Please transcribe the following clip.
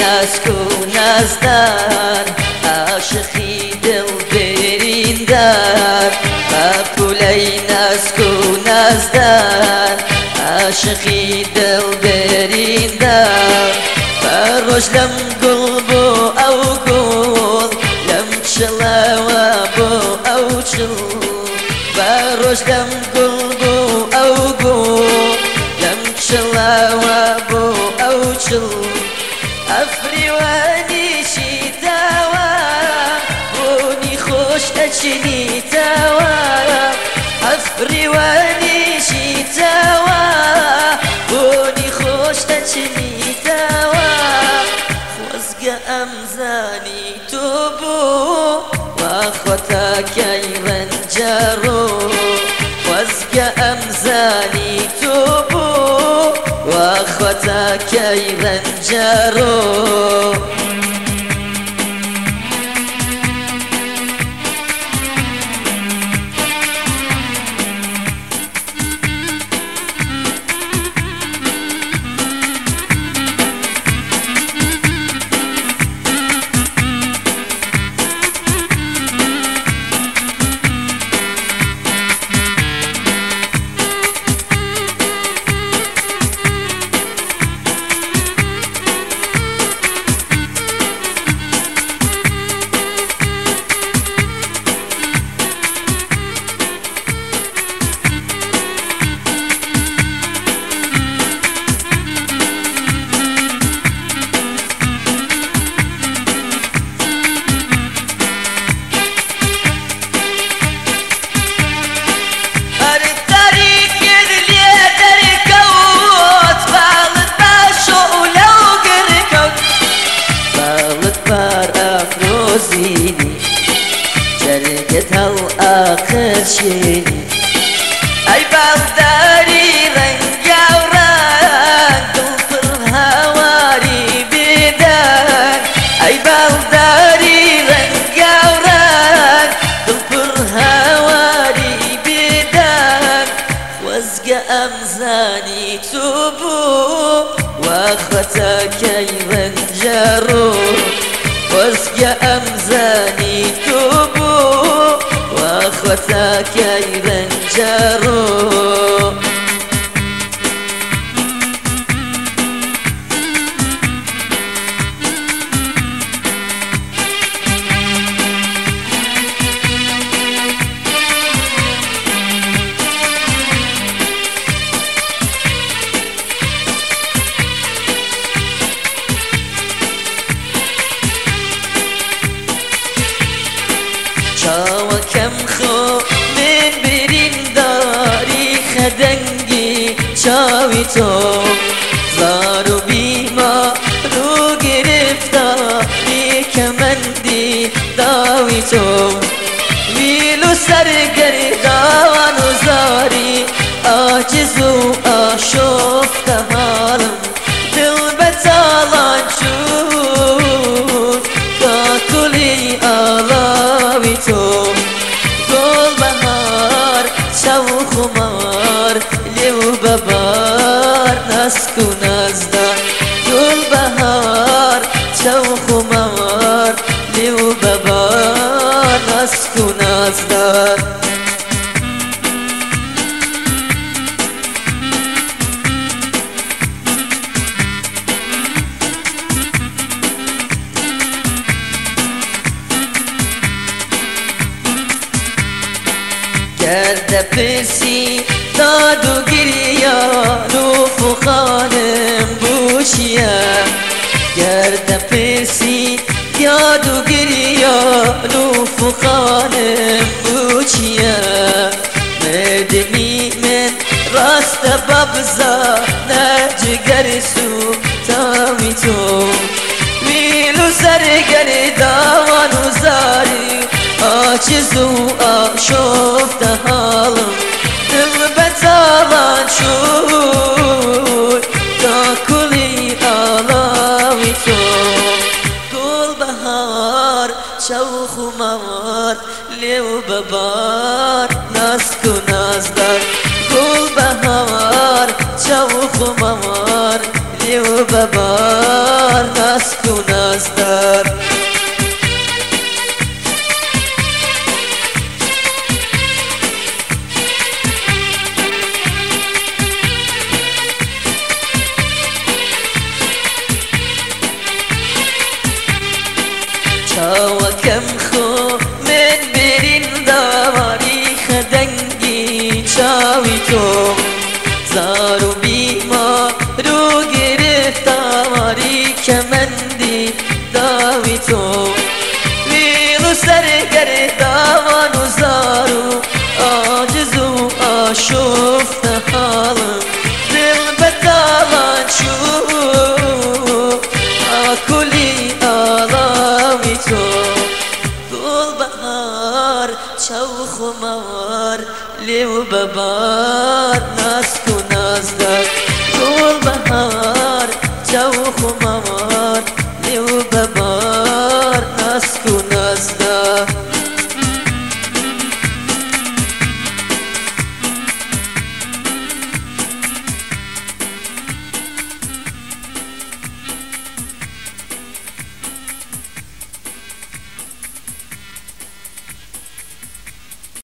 نسکو نزدن عاشقی دل برین در پپولی نسکو نزدن عاشقی دل برین در فروش لم گل بو او گل لم چلاوه بو او چل فروش لم گل بو او گل لم چلاوه بو او چل افریوانی شیتاوه بونی خوش اچنیتاوه افریوانی شیتاوه بونی خوش اچنیتاوه خوزگ امزانی تو بو واخوتا کی رنجارو خوزگ امزانی تو بو واخوتا کی رنجارو جرقت الآخر شيني أي بالداري رنجا وران دلفر هواري بدان أي بالداري رنجا وران دلفر هواري بدان وزق أمزاني توبو واخوتك أي رنجارو وزق أمزاني توبو واخوتك أي رنجارو كم خو من برين داري خدنگي چاوي تو زارو بيما رو گرفتاري كمندي داوي تو ويلو سرگردان و زاري عاجز و آشفت حالم دل بتالان شد قاتلي آلاوي تو گل بهار شو خمار لیو ببار نسکو نزدن گل بهار شو خمار لیو ببار نسکو نزدن کرده پرسی داد و گریان و فخانم بوشیه کرده پرسی داد و گریان و فخانم بوشیه مدنی من راست بابزا نجگر سو تاوی تو ویلو سرگر داوان و زاری عاجز و آشفت حالم دل بتالان شد تا کلی آلاوی تو گل بهار شو خمار لیو ببار نسکو نزدن گل بهار شو خمار لیو ببار مست و نزدر چاوەکەم خۆ من برین داواری خەدەنگی چاوی تۆ زار و بیمار و گرفتاری کەمەندی داوی تۆ ویڵ و سەرگەرداوان و زار و ئاجز و ئاشۆفتە حاڵم دڵ بە تاوان چوو ئاکولی ئاڵاوی تۆ گوڵبەهار چەوخ و مەوار لێو بەبار ناسک و